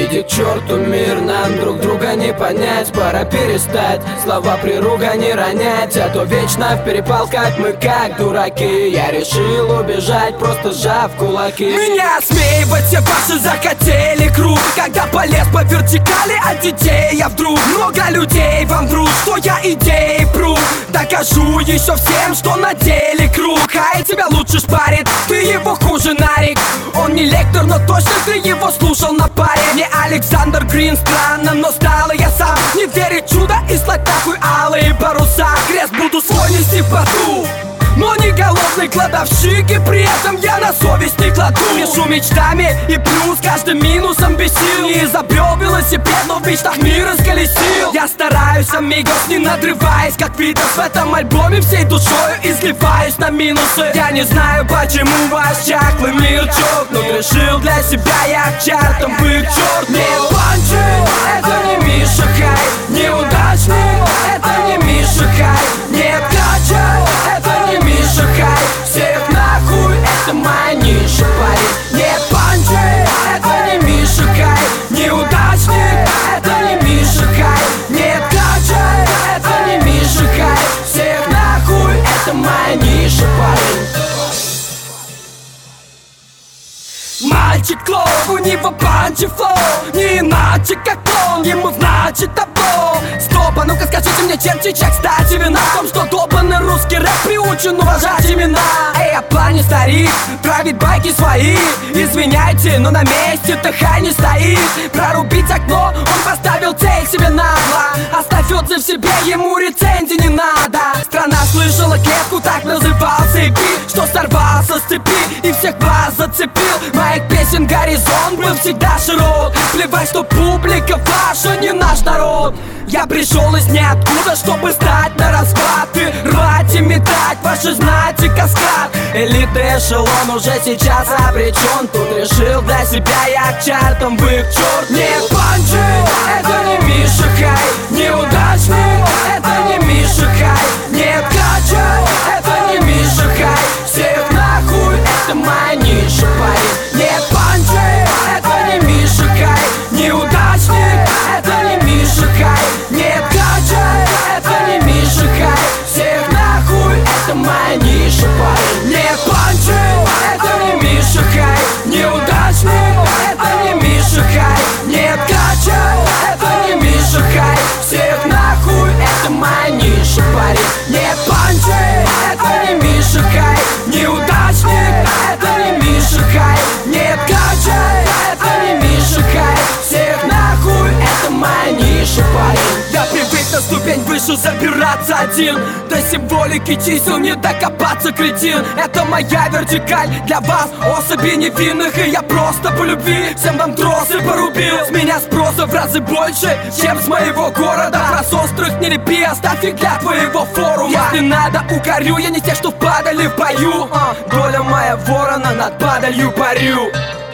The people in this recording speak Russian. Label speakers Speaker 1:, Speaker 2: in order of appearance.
Speaker 1: Иди к черту мир, нам друг друга не понять. Пора перестать слова при ругани ронять, а то вечно в перепалках мы как дураки. Я решил убежать, просто сжав кулаки.
Speaker 2: Меня осмеивать все ваши захотели круг, когда полез по вертикали от детей я вдруг. Много людей вам врут, что я идеи пру. Докажу еще всем, что на деле круг. А и тебя лучше шпарит, ты его хуже Нарик. Он не лектор, но точно ты его слушал на паре. Не Александр Грин, странно, но стал я сам. Не верить в чудо и слать нахуй алые паруса. Крест буду свой нести в поту, но не голодный кладовщик, и при этом я на совесть не кладу. Пишу мечтами и плюс каждым минусом без сил. Не изобрел велосипед, но в мечтах мир расколесил. Я стараюсь, амигос, не надрываясь, как Витас. В этом альбоме всей душою изливаюсь на минусы. Я не знаю, почему ваш чахлый мир чокнут. Решил для себя я к чартам быть черт. Не панчи, это не Миша Хай. Неудачник, это не Миша Хай. Нет кача, это не Миша Хай. Всех нахуй, это моя ниша, парень. Нет панчи, это не Миша Хай. Неудачник, это не Миша Хай. Нет кача, это не Миша Хай. Всех нахуй, это моя ниша, парень. Мальчик клоун, у него панчи флоу, не иначе как клоун, ему значит табло. Стоп, а ну-ка скажите мне, черти, чек, кстати, вина в том, что долбанный русский рэп приучен уважать имена. Эй, я плане старик, правит байки свои. Извиняйте, но на месте-то Хай не стоит. Прорубить окно, он поставил цель себе нагло. Оставь отзыв себе, ему рецензии не надо. Страна слышала клетку, так назывался EP, что сорвался с цепи и всех вас зацепил. Моих песен горизонт был всегда широк. Плевать, что публика ваша не наш народ. Я пришел из ниоткуда, чтобы стать на расклад и рвать и метать ваши знати каскад. Элитный эшелон уже сейчас обречен. Тут решил для себя я к чартам вы к черт. Нет панчи, это не Миша Хай. Неудачник, это не Миша Хай. Нет кача, это не Миша Хай. Всех нахуй, это моя ниша, парень. Нет панчи, это не Миша Хай. Неудачник, это не Миша Хай. Нет кача, это не Миша Хай. Всех нахуй, это моя ниша, парень. Нет панчи, это не Миша Хай. Неудачник, это не Миша Хай. Нет кача, это не Миша Хай. Всех нахуй, это моя ниша, парень. Нет панчи, это не Миша Хай. Неудачник, это не Миша Хай. Нет кача, это не Миша Хай. Всех нахуй, это моя ниша, парень. Я привык на ступень выше забираться один. До символики чисел не докопаться, кретин. Это моя вертикаль, для вас особи невинных. И я просто по любви всем вам тросы порубил. С меня спроса в разы больше, чем с моего города. Раз острых не лепи, оставь их для твоего форума. Если надо, укорю, я не тех, что впадали в бою. Доля моя ворона, над падалью парю.